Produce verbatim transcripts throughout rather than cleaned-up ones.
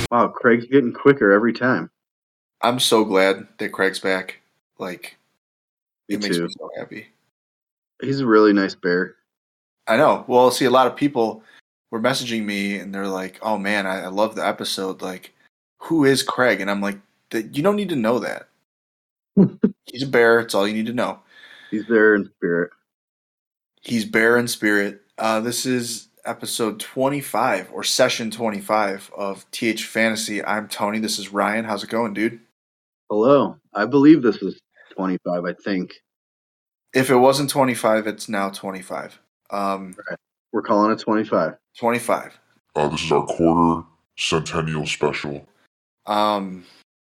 Wow, Craig's getting quicker every time. I'm so glad that Craig's back. Like, Me it makes too. me so happy. He's a really nice bear. I know. Well, see, a lot of people were messaging me and they're like, "Oh man, I, I love the episode. Like, who is Craig?" And I'm like, "That you don't need to know that. He's a bear. It's all you need to know. He's there in spirit. He's bear in spirit." Uh, this is episode twenty-five or session twenty-five of T H Fantasy. I'm Tony. This is Ryan. How's it going, dude? Hello. I believe this is twenty-five, I think. If it wasn't twenty-five, it's now twenty-five. Um, Right. We're calling it twenty-five. twenty-five. Uh, this is our quarter centennial special. Um,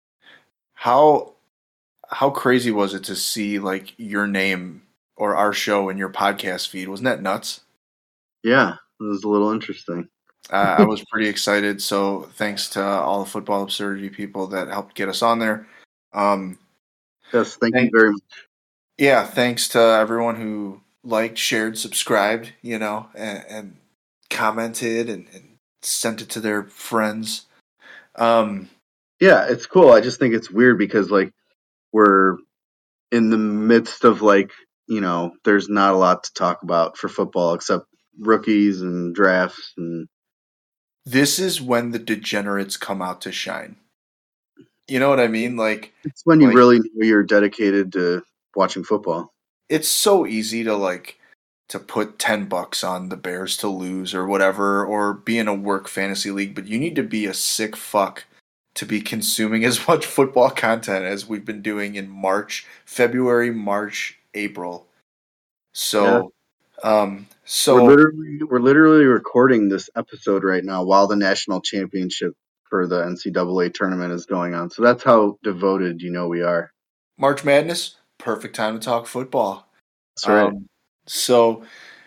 how how crazy was it to see like your name or our show in your podcast feed? Wasn't that nuts? Yeah, it was a little interesting. Uh, I was pretty excited. So thanks to all the football absurdity people that helped get us on there. Um, Yes, thank thank- you very much. yeah, thanks to everyone who liked, shared, subscribed, you know, and, and commented and, and sent it to their friends. Um, Yeah, it's cool. I just think it's weird because like we're in the midst of like, you know, there's not a lot to talk about for football except rookies and drafts and this is when the degenerates come out to shine. You know what I mean? Like, it's when you like, really know you're dedicated to watching football. it's so easy to like to put ten bucks on the Bears to lose or whatever, or be in a work fantasy league, but you need to be a sick fuck to be consuming as much football content as we've been doing in March, February, March, April. So, um, so We're literally we're literally recording this episode right now while the national championship for the N C double A tournament is going on. So that's how devoted you know we are. March Madness, perfect time to talk football. That's right. Um, so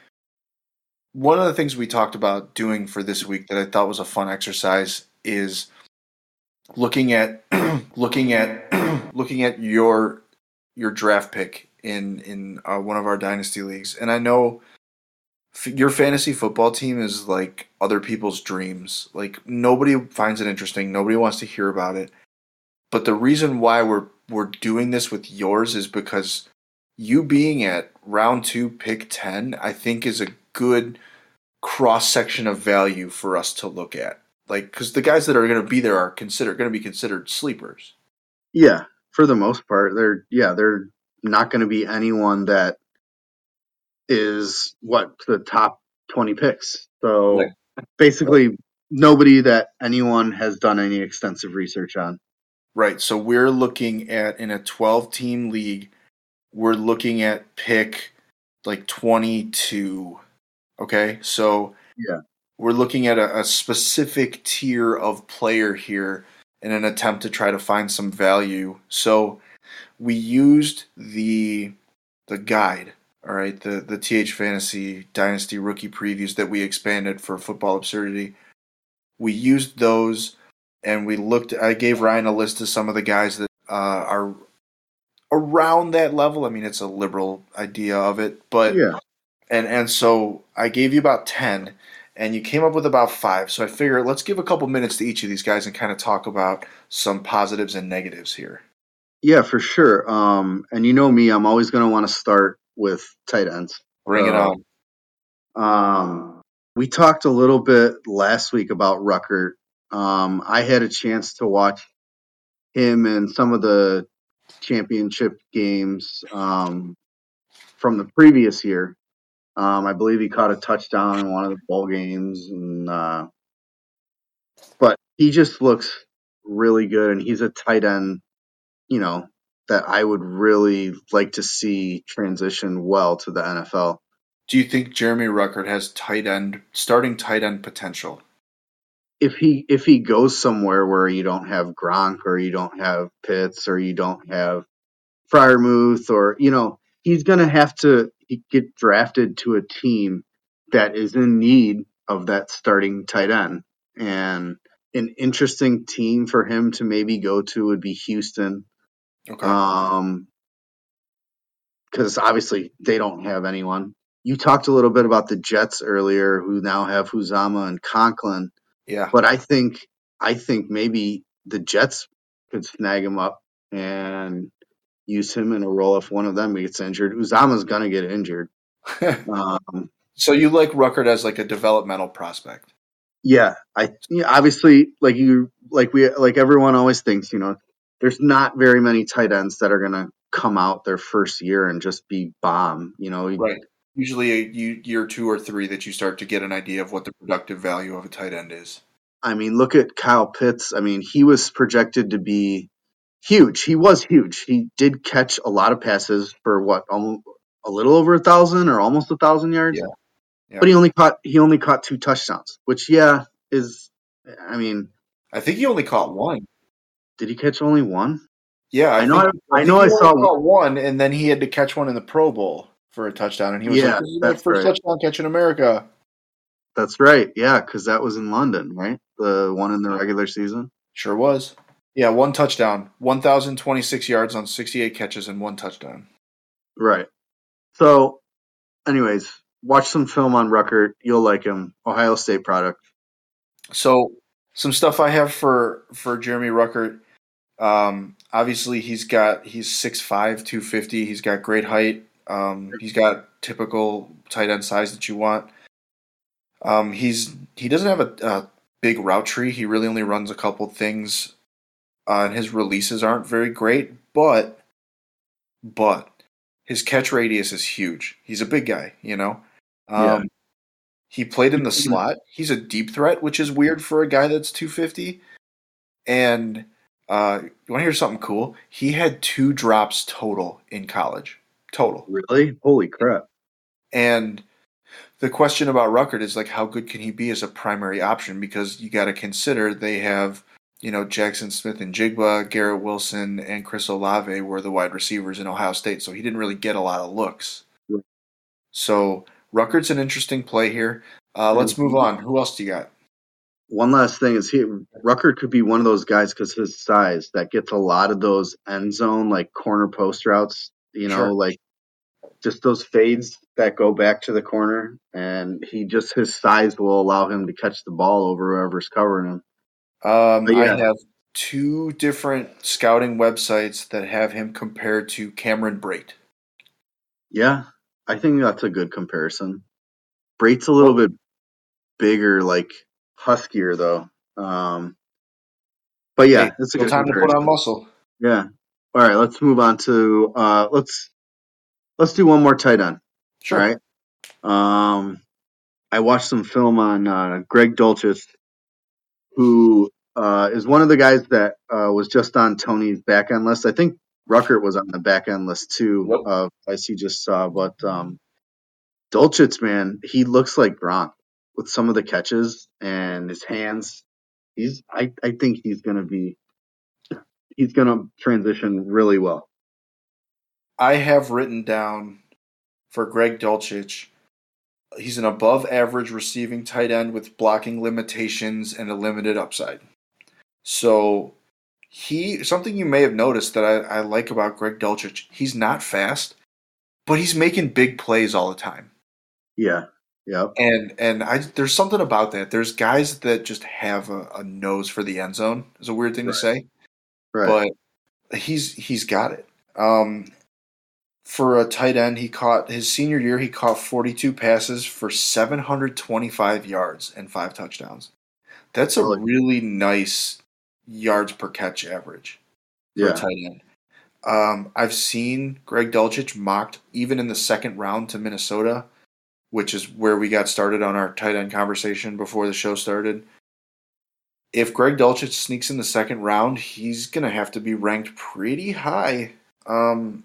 one of the things we talked about doing for this week that I thought was a fun exercise is looking at looking at looking at your your draft pick in in uh, one of our dynasty leagues. And I know f- your fantasy football team is like other people's dreams. Like nobody finds it interesting, nobody wants to hear about it. But the reason why we're we're doing this with yours is because you being at round two, pick ten, I think is a good cross section of value for us to look at. Like, because the guys that are going to be there are considered going to be considered sleepers. Yeah, for the most part, they're yeah they're not going to be anyone that is what the top twenty picks. So Right. basically, nobody that anyone has done any extensive research on. Right. So we're looking at in a twelve team league, we're looking at pick like twenty-two. Okay. So Yeah. we're looking at a, a specific tier of player here in an attempt to try to find some value. So we used the the guide, all right, the the T H Fantasy Dynasty rookie previews that we expanded for Football Absurdity. We used those, and we looked. I gave Ryan a list of some of the guys that uh, are around that level. I mean, it's a liberal idea of it, but Yeah. and and so I gave you about ten, and you came up with about five. So I figure let's give a couple minutes to each of these guys and kind of talk about some positives and negatives here. Yeah, for sure. Um, and you know me, I'm always going to want to start with tight ends. Bring it So, on. Um, we talked a little bit last week about Ruckert. Um, I had a chance to watch him in some of the championship games um, from the previous year. Um, I believe he caught a touchdown in one of the bowl games, and uh, but he just looks really good, and he's a tight end, you know, that I would really like to see transition well to the N F L. Do you think Jeremy Ruckert has tight end starting tight end potential? If he if he goes somewhere where you don't have Gronk or you don't have Pitts or you don't have Fryermuth or you know he's gonna have to get drafted to a team that is in need of that starting tight end, and an interesting team for him to maybe go to would be Houston. Okay. Um, because obviously they don't have anyone. You talked a little bit about the Jets earlier, who now have Huzama and Conklin. Yeah. But I think I think maybe the Jets could snag him up and use him in a role if one of them gets injured. Uzama's going to get injured. Um, So you like Ruckert as like a developmental prospect? yeah, I yeah, obviously like you like we like everyone always thinks, you know, there's not very many tight ends that are going to come out their first year and just be bomb, you know. Right. Usually a year two or three that you start to get an idea of what the productive value of a tight end is. I mean, look at Kyle Pitts. I mean, he was projected to be huge. He was huge. He did catch a lot of passes for what, almost a little over a thousand or almost a thousand yards. Yeah. Yeah. But he only caught he only caught two touchdowns, which yeah is. I mean, I think he only caught one. did he catch only one? Yeah, I, I know. think, I, I I know. I he saw only caught one, and then he had to catch one in the Pro Bowl for a touchdown, and he was Yeah, like, "This is my that's first right. touchdown catch in America." That's right. Yeah, because that was in London, right? The one in the regular season. Sure was. Yeah, one touchdown, one thousand twenty-six yards on sixty-eight catches, and one touchdown. Right. So, anyways, watch some film on Ruckert. You'll like him. Ohio State product. So, some stuff I have for for Jeremy Ruckert. Um, obviously, he's got he's six five, two fifty. He's got great height. Um, he's got typical tight end size that you want. Um, he's he doesn't have a, a big route tree. He really only runs a couple things, uh, and his releases aren't very great. But but his catch radius is huge. He's a big guy, you know. Um, Yeah. He played in the slot. He's a deep threat, which is weird for a guy that's two fifty. And uh, you want to hear something cool? He had two drops total in college. Total. Really? Holy crap. And the question about Ruckert is like, how good can he be as a primary option? Because you got to consider they have, you know, Jackson Smith and Jigba, Garrett Wilson, and Chris Olave were the wide receivers in Ohio State, so he didn't really get a lot of looks. Right. So Ruckert's an interesting play here. Uh, let's move on. Who else do you got? One last thing is he Ruckert could be one of those guys because his size that gets a lot of those end zone like corner post routes. You know, Sure. like just those fades that go back to the corner, and he just his size will allow him to catch the ball over whoever's covering him. Um, But yeah. I have two different scouting websites that have him compared to Cameron Brate. Yeah, I think that's a good comparison. Brate's a little bit bigger, like huskier though. Um, but yeah, Hey, it's a no good time to put comparison. on muscle. Yeah. All right, let's move on to uh, let's let's do one more tight end. Sure. All right. Um, I watched some film on uh, Greg Dulcich, who uh, is one of the guys that uh, was just on Tony's back end list. I think Ruckert was on the back end list too, Yep. uh, as he just saw. But um, Dulcich, man, he looks like Gronk with some of the catches and his hands. He's, I, I think he's gonna be, he's gonna transition really well. I have written down for Greg Dulcich, he's an above average receiving tight end with blocking limitations and a limited upside. So he something you may have noticed that I, I like about Greg Dulcich, he's not fast, but he's making big plays all the time. Yeah. Yep. And and I there's something about that. There's guys that just have a, a nose for the end zone. It's a weird thing Right. to say, Right. but he's he's got it. Um, for a tight end, he caught his senior year. He caught forty-two passes for seven hundred twenty-five yards and five touchdowns. That's a Really? really nice yards per catch average for Yeah. a tight end. Um, I've seen Greg Dulcich mocked even in the second round to Minnesota, which is where we got started on our tight end conversation before the show started. If Greg Dulcich sneaks in the second round, he's going to have to be ranked pretty high. Um,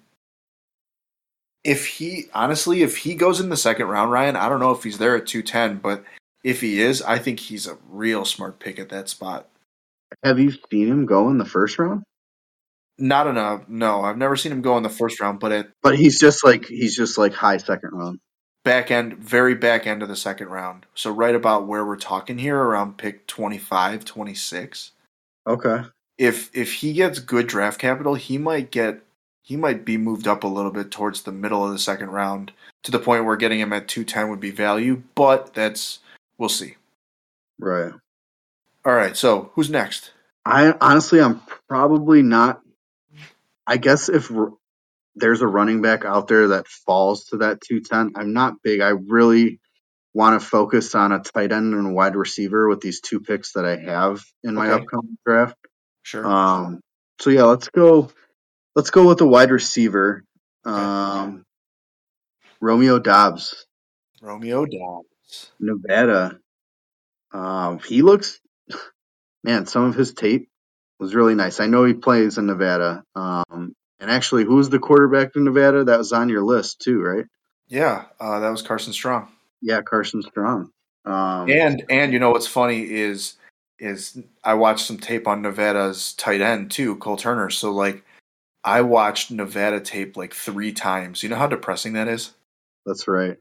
if he, honestly, if he goes in the second round, Ryan, I don't know if he's there at two ten, but if he is, I think he's a real smart pick at that spot. Have you seen him go in the first round? Not enough. No, I've never seen him go in the first round, but at But he's just like he's just like high second round. back end, very back end of the second round. So right about where we're talking here, around pick twenty-five, twenty-six. Okay. If if he gets good draft capital, he might get he might be moved up a little bit towards the middle of the second round to the point where getting him at two ten would be value, but that's we'll see. Right. All right, so who's next? I honestly, I'm probably not. I guess if r- there's a running back out there that falls to that two ten, I'm not big. I really want to focus on a tight end and a wide receiver with these two picks that I have in my Okay, upcoming draft. sure. Um, so yeah, let's go. Let's go with the wide receiver. Okay. Um, Romeo Dobbs, Romeo Dobbs. Nevada. Um, he looks, man, some of his tape was really nice. I know he plays in Nevada. Um, and actually, who's the quarterback in Nevada? That was on your list too, right? Yeah, uh, that was Carson Strong. Yeah, Carson Strong. Um, And and you know what's funny is is I watched some tape on Nevada's tight end too, Cole Turner. So like I watched Nevada tape like three times. You know how depressing that is? that's right.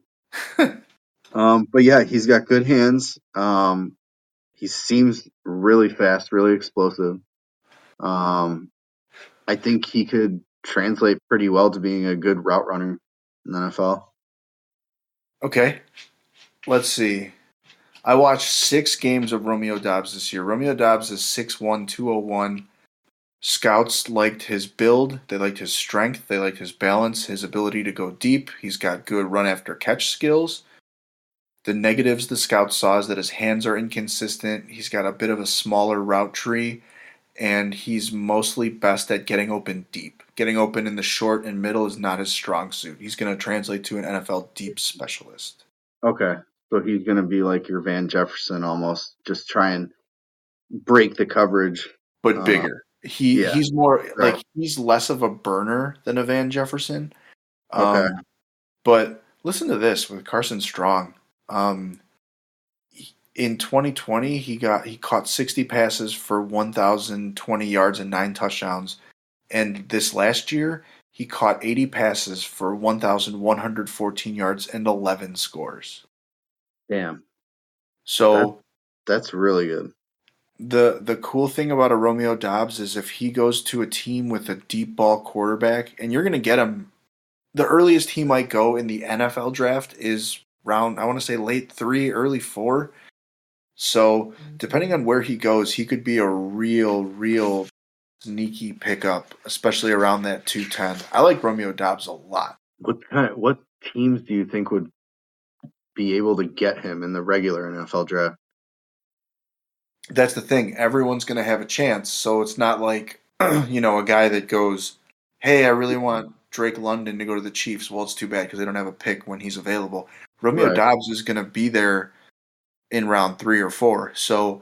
Um, but yeah, he's got good hands. Um, he seems really fast, really explosive. Um, I think he could translate pretty well to being a good route runner in the N F L. Okay, let's see. I watched six games of Romeo Dobbs this year. Romeo Dobbs is six one, two oh one. Scouts liked his build. They liked his strength. They liked his balance, his ability to go deep. He's got good run after catch skills. The negatives the scouts saw is that his hands are inconsistent. He's got a bit of a smaller route tree, and he's mostly best at getting open deep. Getting open in the short and middle is not his strong suit. He's going to translate to an N F L deep specialist. Okay, so he's going to be like your Van Jefferson almost, just try and break the coverage. But Uh, bigger. He yeah. he's more Right. like he's less of a burner than a Van Jefferson. Okay. Um, but listen to this with Carson Strong. Um, in twenty twenty, he got he caught sixty passes for one thousand twenty yards and nine touchdowns, and this last year he caught eighty passes for one thousand one hundred fourteen yards and eleven scores. Damn. That, So that's really good. the the cool thing about a Romeo Dobbs is if he goes to a team with a deep ball quarterback, and you're going to get him. The earliest he might go in the N F L draft is round, I want to say late three, early four. So depending on where he goes, he could be a real, real sneaky pickup, especially around that two ten. I like Romeo Dobbs a lot. What kind of, what teams do you think would be able to get him in the regular N F L draft? That's the thing. Everyone's going to have a chance. So it's not like, you know, a guy that goes, hey, I really want Drake London to go to the Chiefs. Well, it's too bad because they don't have a pick when he's available. Romeo Right. Dobbs is going to be there in round three or four. So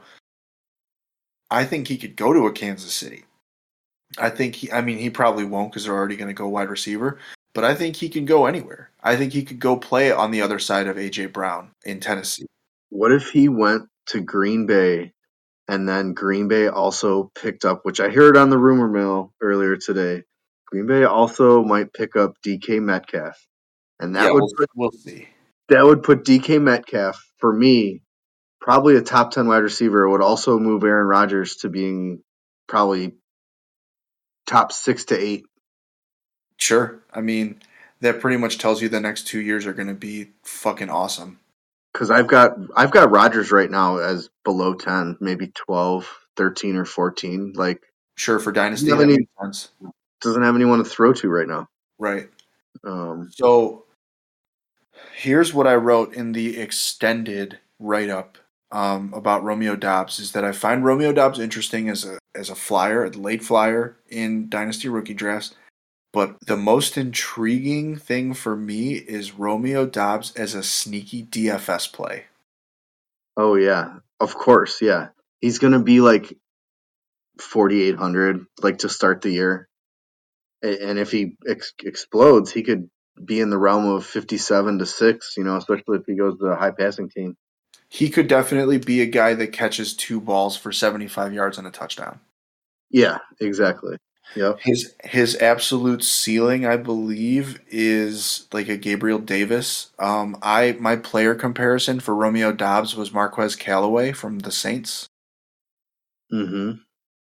I think he could go to a Kansas City. I think he, I mean, he probably won't because they're already going to go wide receiver, but I think he can go anywhere. I think he could go play on the other side of A J Brown in Tennessee. What if he went to Green Bay and then Green Bay also picked up, which I heard on the rumor mill earlier today, Green Bay also might pick up D K Metcalf. And Yeah, that would we'll, put we'll see. that would put D K Metcalf for me probably a top ten wide receiver. It would also move Aaron Rodgers to being probably top six to eight. Sure. I mean, that pretty much tells you the next two years are going to be fucking awesome. Because I've got I've got Rodgers right now as below ten, maybe twelve, thirteen, or fourteen. Like Sure, for Dynasty, doesn't that have, any, makes sense. doesn't have anyone to throw to right now. Right. Um, So here's what I wrote in the extended write-up um, about Romeo Dobbs is that I find Romeo Dobbs interesting as a as a flyer, a late flyer in Dynasty rookie drafts. But the most intriguing thing for me is Romeo Dobbs as a sneaky D F S play. oh yeah, of course, yeah. He's gonna be like forty-eight hundred, like to start the year. A- And if he ex- explodes, he could be in the realm of fifty-seven to six. You know, especially if he goes to a high passing team. He could definitely be a guy that catches two balls for seventy-five yards and a touchdown. Yeah, exactly. Yep. His his absolute ceiling, I believe, is like a Gabriel Davis. Um, I my player comparison for Romeo Dobbs was Marquez Callaway from the Saints. Mm-hmm.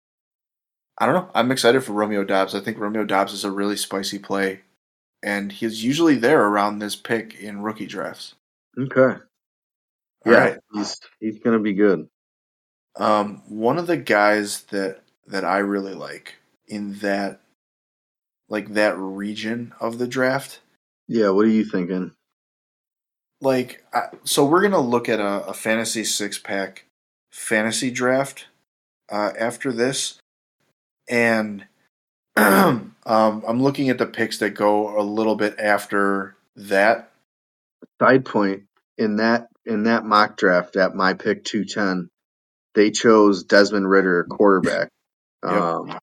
I don't know. I'm excited for Romeo Dobbs. I think Romeo Dobbs is a really spicy play, and he's usually there around this pick in rookie drafts. Okay. All Yeah, right. he's he's gonna be good. Um, one of the guys that that I really like in that like that region of the draft, Yeah, what are you thinking? like I, so we're gonna look at a, a fantasy six pack fantasy draft uh, after this, and um, I'm looking at the picks that go a little bit after that. Side point, in that in that mock draft at my pick two ten, they chose Desmond Ritter, quarterback. Yep. Um,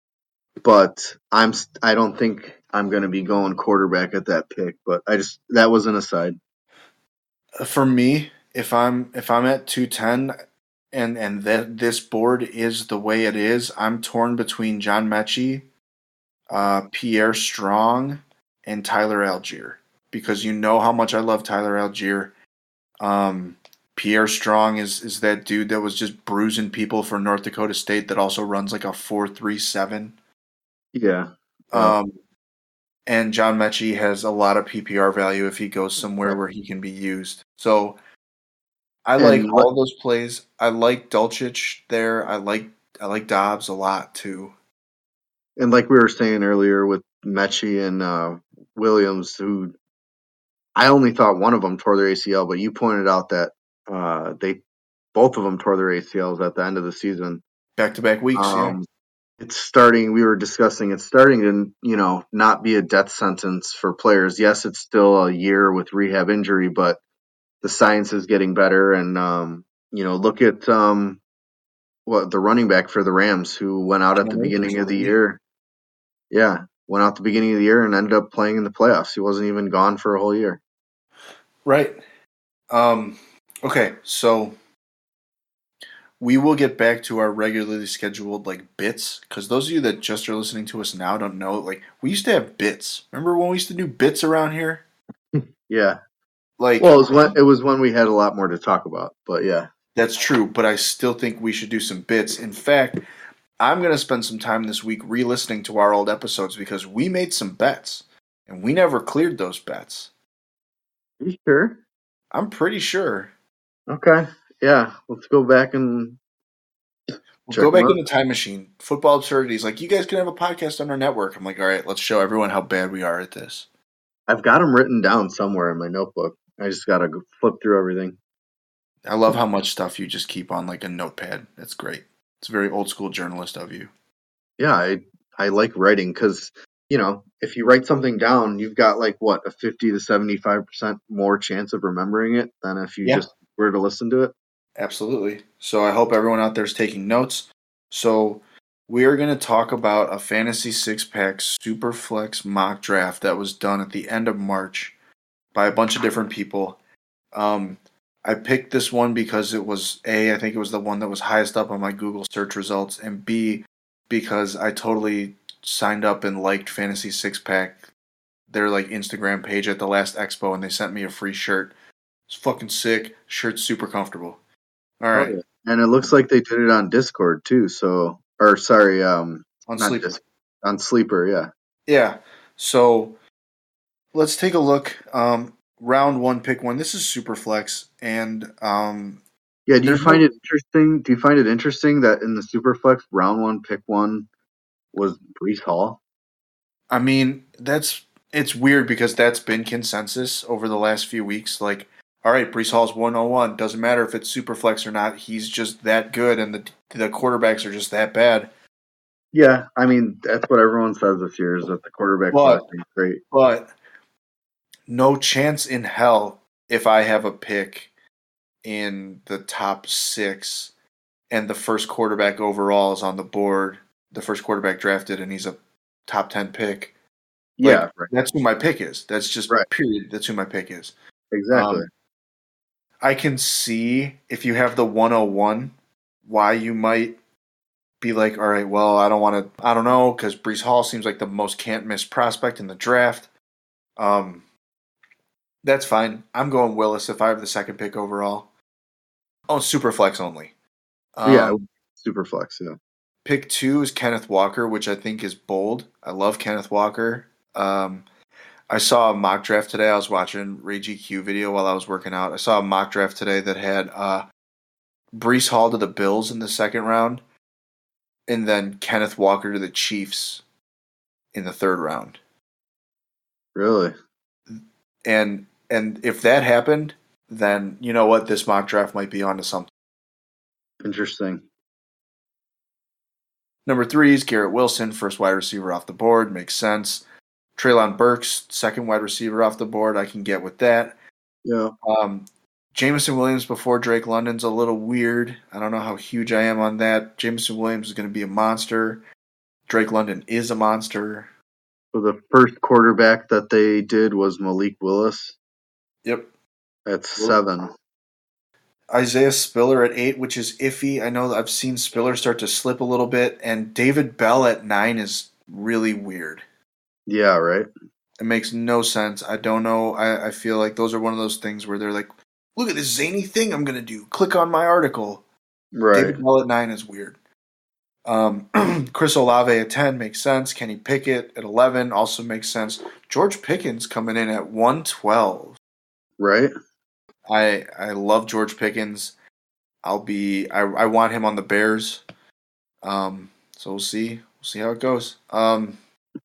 but I'm st- I don't think I'm going to be going quarterback at that pick. But I just that was an aside. For me, if I'm if I'm at two ten and and that this board is the way it is, I'm torn between John Mechie, uh, Pierre Strong, and Tyler Algier because you know how much I love Tyler Algier. Um, Pierre Strong is is that dude that was just bruising people for North Dakota State that also runs like a four three seven. Yeah. Yeah. Um, and John Mechie has a lot of P P R value if he goes somewhere where he can be used. So I like And all those plays. I like Dulcich there. I like I like Dobbs a lot too. and like we were saying earlier with Mechie and uh, Williams, who I only thought one of them tore their A C L, but you pointed out that uh, they both of them tore their A C Ls at the end of the season. Back to back weeks, yeah. Um, it's starting. We were discussing. It's starting to, you know, not be a death sentence for players. Yes, it's still a year with rehab injury, but the science is getting better. And um, you know, look at um, what the running back for the Rams who went out at the Cam Akers, beginning of the baby. year. Yeah, went out the beginning of the year and ended up playing in the playoffs. He wasn't even gone for a whole year. Right. Um, okay, so we will get back to our regularly scheduled like bits because those of you that just are listening to us now don't know. Like we used to have bits. Remember when we used to do bits around here? Yeah. Like Well, it was when it was when we had a lot more to talk about. But yeah, that's true, but I still think we should do some bits. In fact, I'm going to spend some time this week re-listening to our old episodes because we made some bets and we never cleared those bets. are you sure? I'm pretty sure. Okay. Yeah, let's go back and We'll check go them back in out. the time machine. Football absurdities. Like, you guys can have a podcast on our network. I'm like, all right, let's show everyone how bad we are at this. I've got them written down somewhere in my notebook. I just gotta go flip through everything. I love how much stuff you just keep on like a notepad. That's great. It's very old school journalist of you. Yeah, I I like writing because you know if you write something down, you've got like what a fifty to seventy five percent more chance of remembering it than if you Yeah, just were to listen to it. absolutely. So I hope everyone out there is taking notes. So we are going to talk about a fantasy six pack super flex mock draft that was done at the end of March by a bunch of different people. Um, I picked this one because it was A, I think it was the one that was highest up on my Google search results, and B, because I totally signed up and liked Fantasy Six Pack, their like Instagram page at the last expo, and they sent me a free shirt. It's fucking sick. Shirt's super comfortable. All Oh right, yeah, and it looks like they did it on Discord too. So, or sorry, um, on not Sleeper. Discord, on Sleeper. Yeah, Yeah. So let's take a look. Um, round one, pick one. This is super flex, and um, yeah. Do you there's find no. it interesting? Do you find it interesting that in the Superflex round one, pick one was Brees Hall? I mean, that's it's weird because that's been consensus over the last few weeks. Like, all right, Brees Hall's one oh one. Doesn't matter if it's super flex or not. He's just that good, and the the quarterbacks are just that bad. Yeah, I mean that's what everyone says this year is that the quarterback class But is great. but no chance in hell if I have a pick in the top six and the first quarterback overall is on the board, the first quarterback drafted, and he's a top ten pick. Like Yeah, right, that's who my pick is. That's just right, period. That's who my pick is. exactly. Um, I can see if you have the one oh one, why you might be like, all right, well, I don't want to, I don't know, because Brees Hall seems like the most can't miss prospect in the draft. Um, that's fine. I'm going Willis if I have the second pick overall. Oh, super flex only. Yeah, Um, Superflex. Yeah, pick two is Kenneth Walker, which I think is bold. I love Kenneth Walker. Um, I saw a mock draft today. I was watching Ray G Q video while I was working out. I saw a mock draft today that had uh, Brees Hall to the Bills in the second round, and then Kenneth Walker to the Chiefs in the third round. Really? And and if that happened, then you know what? This mock draft might be onto something. Interesting. Number three is Garrett Wilson, first wide receiver off the board. Makes sense. Treylon Burks, second wide receiver off the board. I can get with that. Yeah. Um, Jameson Williams before Drake London's a little weird. I don't know how huge I am on that. Jameson Williams is going to be a monster. Drake London is a monster. So the first quarterback that they did was Malik Willis. Yep. That's seven. Isaiah Spiller at eight, which is iffy. I know that I've seen Spiller start to slip a little bit, and David Bell at nine is really weird. Yeah, right. It makes no sense. I don't know. I, I feel like those are one of those things where they're like, look at this zany thing I'm going to do. Click on my article. Right. David Bell at nine is weird. Um, Chris Olave at ten makes sense. Kenny Pickett at eleven also makes sense. George Pickens coming in at one twelve. Right. I I love George Pickens. I'll be I, I want him on the Bears. Um, so we'll see. We'll see how it goes. Um,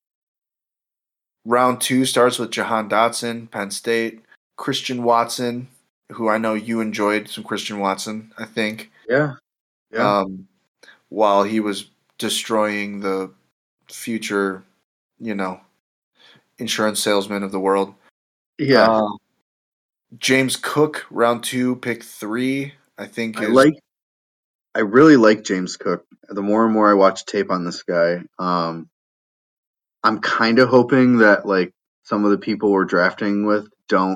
round two starts with Jahan Dotson, Penn State. Christian Watson, who I know you enjoyed some Christian Watson, I think. Yeah. Yeah. Um, while he was destroying the future, you know, insurance salesman of the world. Yeah. Uh, James Cook, round two, pick three, I think I is like I really like James Cook. The more and more I watch tape on this guy, um, I'm kind of hoping that like some of the people we're drafting with don't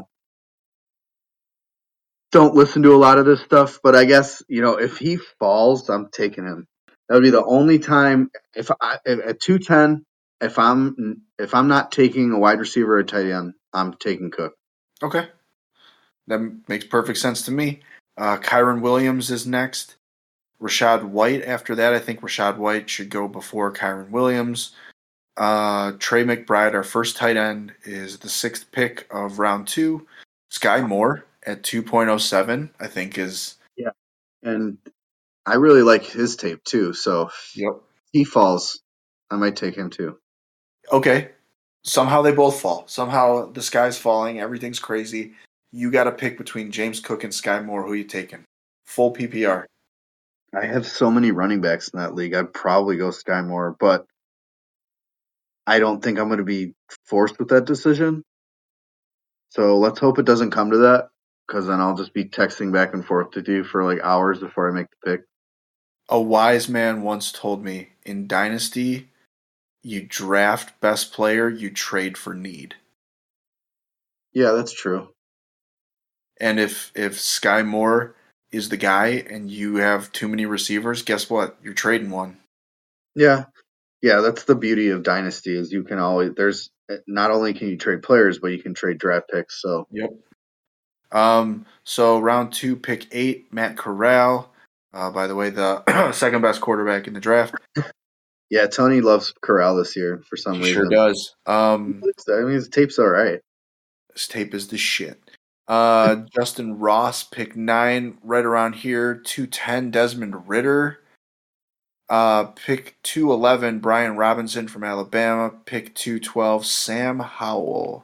don't listen to a lot of this stuff. But I guess you know if he falls, I'm taking him. That would be the only time if I if, at two ten. If I'm if I'm not taking a wide receiver or a tight end, I'm taking Cook. okay. That makes perfect sense to me. Uh, Kyron Williams is next. Rashad White after that. I think Rashad White should go before Kyron Williams. Uh, Trey McBride, our first tight end, is the sixth pick of round two. Sky Moore at two point oh seven, I think is. Yeah, and I really like his tape too. So Yep. if he falls, I might take him too. Okay. Somehow they both fall. Somehow the sky's falling. Everything's crazy. You got to pick between James Cook and Sky Moore. Who you taking? Full P P R. I have so many running backs in that league. I'd probably go Sky Moore, but I don't think I'm going to be forced with that decision. So let's hope it doesn't come to that, because then I'll just be texting back and forth with you for like hours before I make the pick. A wise man once told me, in Dynasty, you draft best player, you trade for need. Yeah, that's true. And if if Sky Moore is the guy and you have too many receivers, guess what? You're trading one. Yeah. Yeah, that's the beauty of Dynasty is you can always there's not only can you trade players, but you can trade draft picks. So Yep. Um. So round two, pick eight, Matt Corral. Uh, by the way, the second best quarterback in the draft. yeah, Tony loves Corral this year for some He reason. sure does. Um, I mean, his tape's all right. this tape is the shit. Uh, Justin Ross, pick nine, right around here. two ten, Desmond Ritter. Uh, pick two eleven, Brian Robinson from Alabama. Pick two twelve, Sam Howell.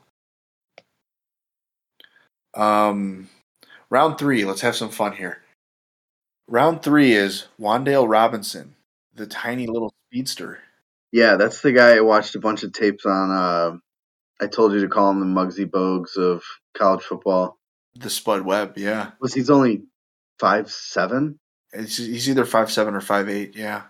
Um, round three, let's have some fun here. Round three is Wan'Dale Robinson, the tiny little speedster. Yeah, that's the guy I watched a bunch of tapes on. Uh, I told you to call him the Muggsy Bogues of college football. The Spud Webb, yeah. Was he's only five seven? It's, he's either five seven or five eight, yeah.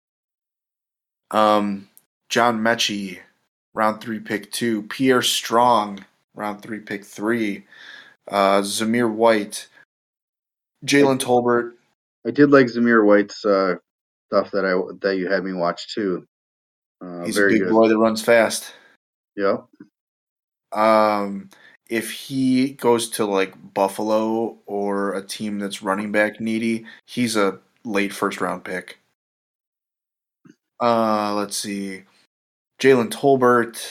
Um, John Mechie, round three, pick two. Pierre Strong, round three, pick three. Uh, Zamir White. Jalen Tolbert. I did like Zamir White's uh, stuff that I that you had me watch too. Uh, He's a very big good. boy that runs fast. Yep. Um, if he goes to like Buffalo or a team that's running back needy, he's a late first round pick. Uh, let's see. Jalen Tolbert,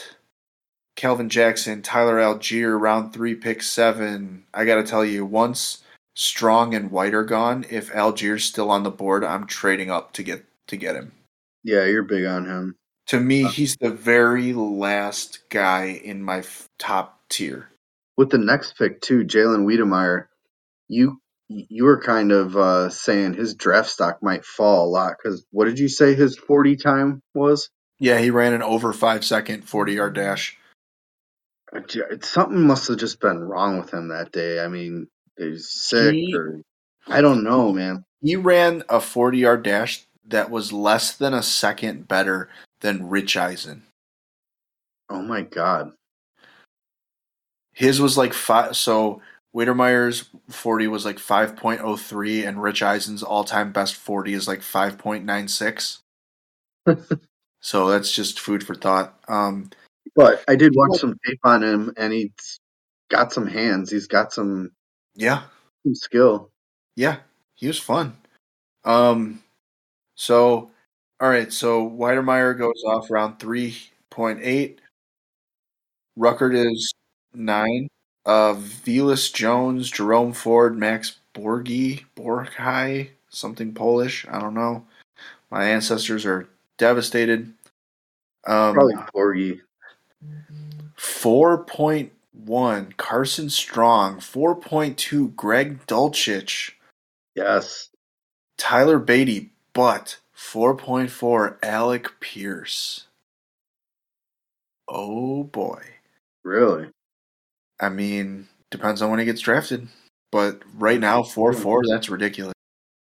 Calvin Jackson, Tyler Algier, round three, pick seven. I got to tell you, once Strong and White are gone. If Algier's still on the board, I'm trading up to get to get him. Yeah, you're big on him. To me, he's the very last guy in my f- top tier. With the next pick too, Jalen Wiedemeyer, you you were kind of uh, saying his draft stock might fall a lot because what did you say his forty time was? Yeah, he ran an over five second forty yard dash. Something must have just been wrong with him that day. I mean, he's sick He or I don't know, man. he ran a forty yard dash that was less than a second better than Rich Eisen. Oh my god. His was like five. So Wiedemeyer's forty was like five point oh three, and Rich Eisen's all time best forty is like five point nine six. So that's just food for thought. Um, But I did watch some tape on him, and he's got some hands. He's got some yeah, some skill. yeah, he was fun. Um, so all right, so Weidemeyer goes off around three point eight. Ruckert is nine. Uh, Velas Jones, Jerome Ford, Max Borgi, Borghai, something Polish. I don't know. My ancestors are devastated. Um, Probably Borgie. four point one, Carson Strong. four point two, Greg Dulcich. Yes. Tyler Beatty, but four point four, Alec Pierce. Oh boy. Really? I mean, depends on when he gets drafted. But right now, four four, that's ridiculous.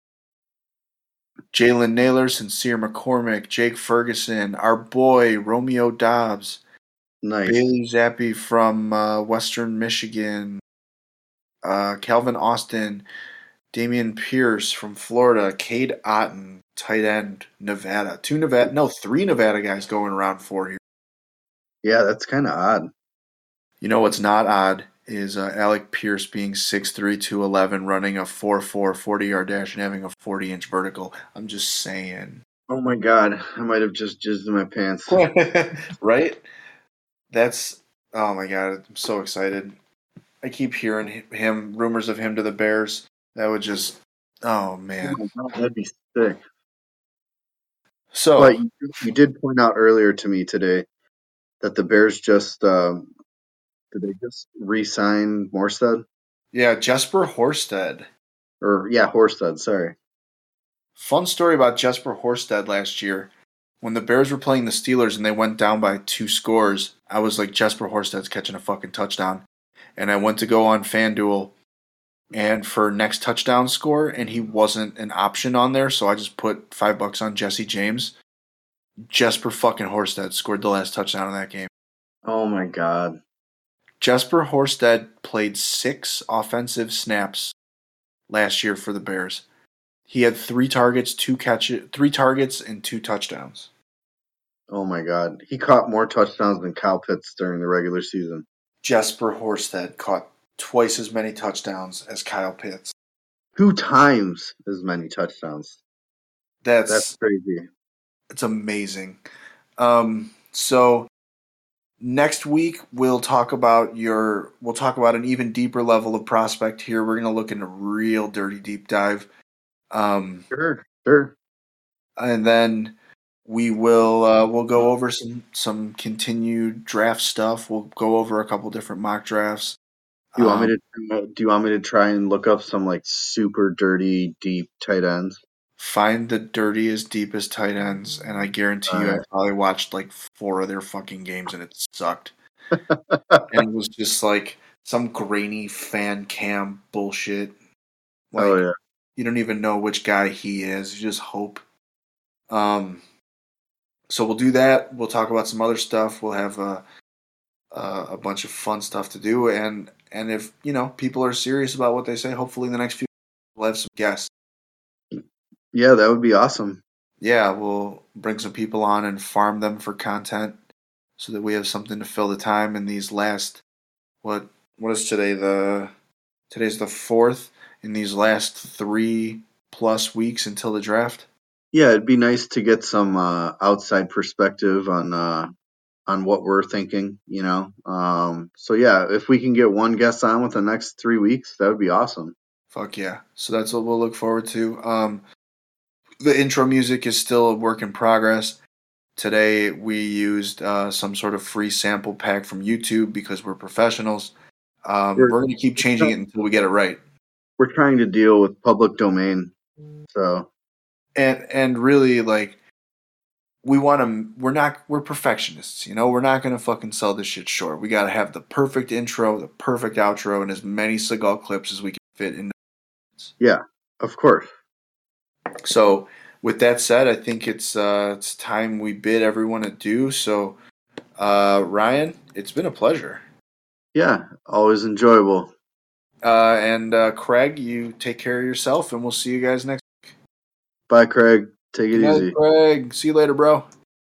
Jalen Naylor, Sincere McCormick, Jake Ferguson, our boy Romeo Dobbs, Nice. Bailey Zappi from uh, Western Michigan, uh, Calvin Austin, Damian Pierce from Florida, Cade Otton, tight end, Nevada. Two Nevada, no, three Nevada guys going around four here. Yeah, that's kind of odd. You know what's not odd is uh, Alec Pierce being six three, two eleven, running a four four, forty-yard dash and having a forty-inch vertical. I'm just saying. Oh my god, I might have just jizzed in my pants. Right? That's, oh my god, I'm so excited. I keep hearing him, rumors of him to the Bears. That would just, oh man. Oh my god, that'd be sick. So, But you, you did point out earlier to me today that the Bears just um, did they just re-sign Morstead? yeah, Jesper Horsted. Or yeah, Horsted. Sorry. Fun story about Jesper Horsted last year. When the Bears were playing the Steelers and they went down by two scores, I was like, Jesper Horsted's catching a fucking touchdown. And I went to go on FanDuel and for next touchdown score, and he wasn't an option on there, so I just put five bucks on Jesse James. Jesper fucking Horsted scored the last touchdown in that game. Oh my god. Jesper Horsted played six offensive snaps last year for the Bears. He had three targets, two catches, three targets, and two touchdowns. Oh my god. He caught more touchdowns than Kyle Pitts during the regular season. Jesper Horsted caught twice as many touchdowns as Kyle Pitts. Two times as many touchdowns. That's That's crazy. It's amazing. Um, so next week we'll talk about your we'll talk about an even deeper level of prospect here. We're gonna look into real dirty deep dive. Um, Sure, sure. and then we will uh, we'll go over some some continued draft stuff. We'll go over a couple different mock drafts. Do you want Um, me to do you want me to try and look up some like super dirty deep tight ends? Find the dirtiest, deepest tight ends, and I guarantee you, I Alright. probably watched like four of their fucking games, and it sucked. And it was just like some grainy fan cam bullshit. Like, Oh yeah. you don't even know which guy he is. You just hope. Um, so we'll do that. We'll talk about some other stuff. We'll have a a, a bunch of fun stuff to do, and and if you know people are serious about what they say, hopefully in the next few we'll have some guests. Yeah, that would be awesome. Yeah, we'll bring some people on and farm them for content, so that we have something to fill the time in these last what what is today the today's the fourth in these last three plus weeks until the draft. Yeah, it'd be nice to get some uh, outside perspective on uh, on what we're thinking, you know. Um, so yeah, if we can get one guest on with the next three weeks, that would be awesome. Fuck yeah. So that's what we'll look forward to. Um, the intro music is still a work in progress. Today we used uh, some sort of free sample pack from YouTube because we're professionals. Um, We're, we're going to keep changing it until we get it right. We're trying to deal with public domain, so and and really like we want to. We're not. We're perfectionists. You know, we're not going to fucking sell this shit short. We got to have the perfect intro, the perfect outro, and as many Seagal clips as we can fit in. Yeah, of course. So, with that said, I think it's uh, it's time we bid everyone adieu. So, uh, Ryan, it's been a pleasure. Yeah, always enjoyable. Uh, and uh, Craig, you take care of yourself, and we'll see you guys next week. Bye, Craig. Take it Good night, easy. Craig. See you later, bro.